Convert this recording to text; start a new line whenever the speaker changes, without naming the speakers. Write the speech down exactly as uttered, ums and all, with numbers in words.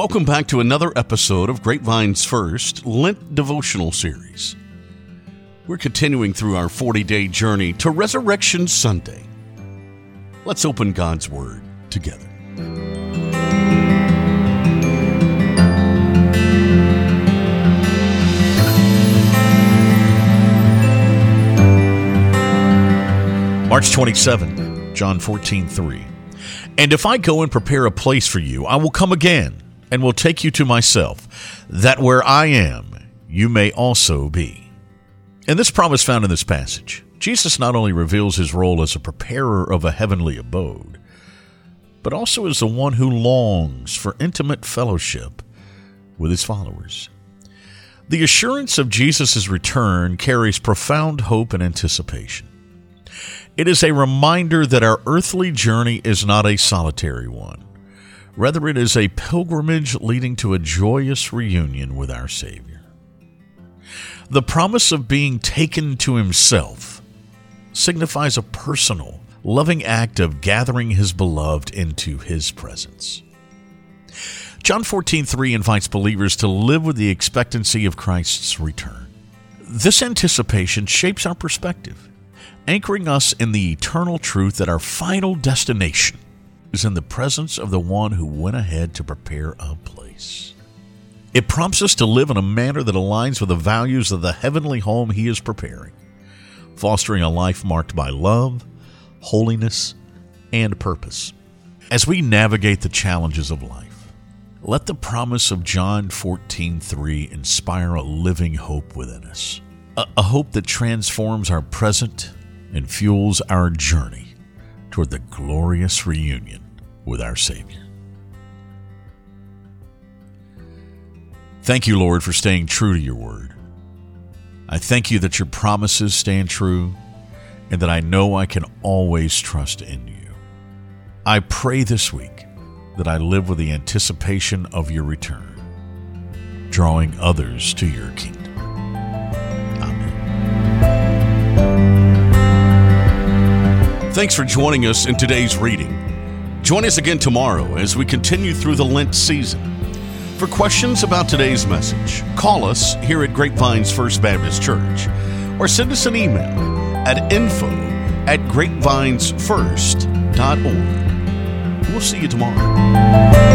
Welcome back to another episode of Grapevine's first Lent devotional series. We're continuing through our forty-day journey to Resurrection Sunday. Let's open God's Word together. March twenty-seventh, John fourteen three. And if I go and prepare a place for you, I will come again and will take you to myself, that where I am, you may also be. In this promise found in this passage, Jesus not only reveals his role as a preparer of a heavenly abode, but also as the one who longs for intimate fellowship with his followers. The assurance of Jesus' return carries profound hope and anticipation. It is a reminder that our earthly journey is not a solitary one. Rather, it is a pilgrimage leading to a joyous reunion with our Savior. The promise of being taken to himself signifies a personal, loving act of gathering his beloved into his presence. John fourteen three invites believers to live with the expectancy of Christ's return. This anticipation shapes our perspective, anchoring us in the eternal truth that our final destination is in the presence of the one who went ahead to prepare a place. It prompts us to live in a manner that aligns with the values of the heavenly home he is preparing, fostering a life marked by love, holiness, and purpose. As we navigate the challenges of life, let the promise of John fourteen three inspire a living hope within us, a, a hope that transforms our present and fuels our journey toward the glorious reunion with our Savior. Thank you, Lord, for staying true to your word. I thank you that your promises stand true and that I know I can always trust in you. I pray this week that I live with the anticipation of your return, drawing others to your kingdom. Thanks for joining us in today's reading. Join us again tomorrow as we continue through the Lent season. For questions about today's message, call us here at Grapevine's First Baptist Church or send us an email at info at grapevines first dot org. We'll see you tomorrow.